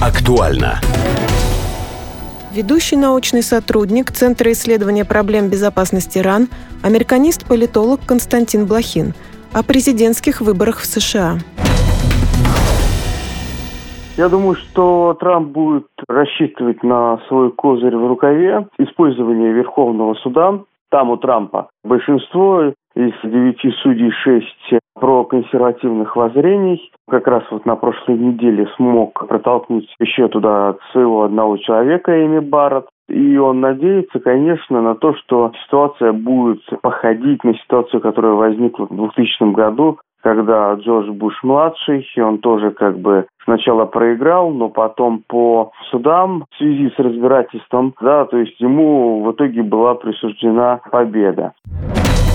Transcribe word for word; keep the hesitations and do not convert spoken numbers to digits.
Актуально. Ведущий научный сотрудник Центра исследования проблем безопасности РАН, американист-политолог Константин Блохин о президентских выборах в США. Я думаю, что Трамп будет рассчитывать на свой козырь в рукаве, использование Верховного суда. Там у Трампа большинство из девяти судей шесть проконсервативных воззрений. Как раз вот на прошлой неделе смог протолкнуть еще туда своего одного человека, Эми Барретт. И он надеется, конечно, на то, что ситуация будет походить на ситуацию, которая возникла в двухтысячном году, когда Джордж Буш-младший, он тоже как бы сначала проиграл, но потом по судам в связи с разбирательством, да, то есть ему в итоге была присуждена победа.